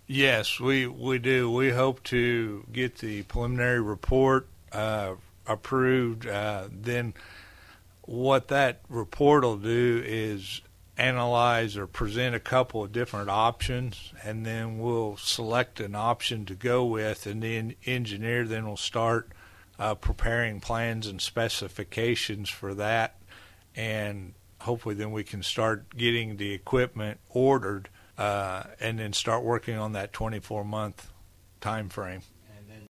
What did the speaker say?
Yes, we do. We hope to get the preliminary report approved. Then what that report will do is analyze or present a couple of different options, and then we'll select an option to go with, and the engineer then will start preparing plans and specifications for that, and hopefully then we can start getting the equipment ordered and then start working on that 24-month time frame.